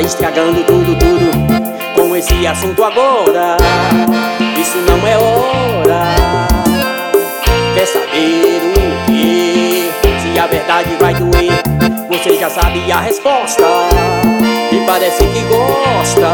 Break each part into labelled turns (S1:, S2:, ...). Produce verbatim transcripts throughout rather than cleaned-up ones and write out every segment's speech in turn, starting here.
S1: estragando tudo, tudo com esse assunto agora. Isso não é hora. Quer saber o que? Se a verdade vai doer, você já sabe a resposta e parece que gosta.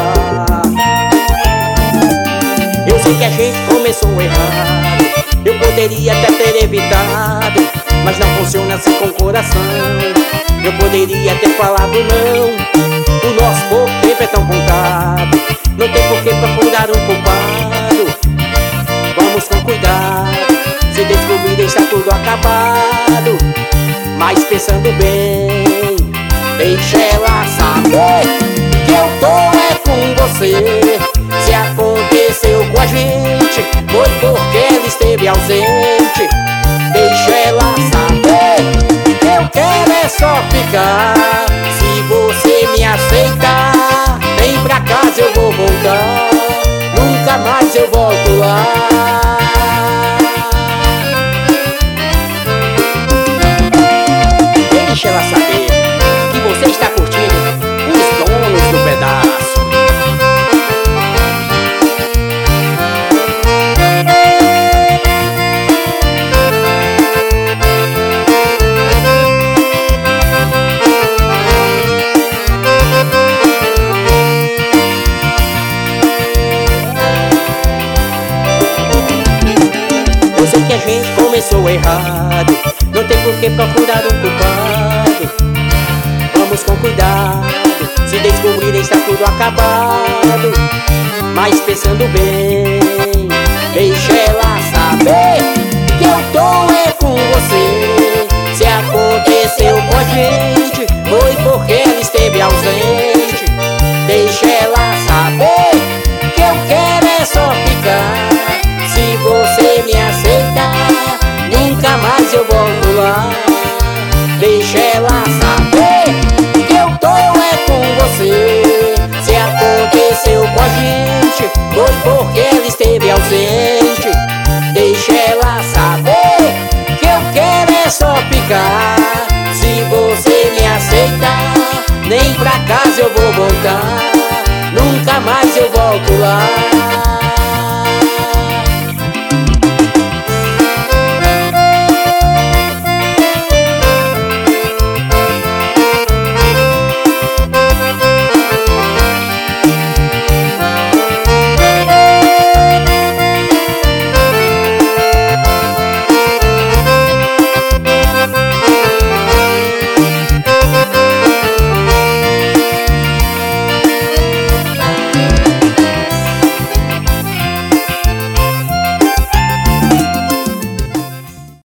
S1: Eu sei que a gente começou errado, eu poderia até ter evitado, mas não funciona assim com o coração. Eu poderia ter falado não, o nosso pouco tempo é tão contado, não tem por que procurar um culpado. Vamos com cuidado, se descobrir está tudo acabado. Mas pensando bem, deixa ela saber que eu tô é com você. Se aconteceu com a gente, foi porque ela esteve ausente. Deixa ela saber que eu quero é só ficar. Se você me aceitar, vem pra casa, eu vou voltar. Nunca mais eu volto lá. Deixa ela saber que você está curtindo os donos do pedaço. Eu sei que a gente começou errado, não tem por que procurar um culpado. Vamos com cuidado, se descobrir está tudo acabado. Mas pensando bem, deixa ela saber que eu tô é com você. Se aconteceu com a gente, foi porque ela esteve ausente. Deixa ela saber que eu quero é só ficar. Se você me aceitar, nunca mais eu volto lá. Deixa ela saber que eu tô é com você. Se aconteceu com a gente, foi porque ela esteve ausente. Deixa ela saber que eu quero é só ficar. Se você me aceitar, nem pra casa eu vou voltar. Nunca mais eu volto lá.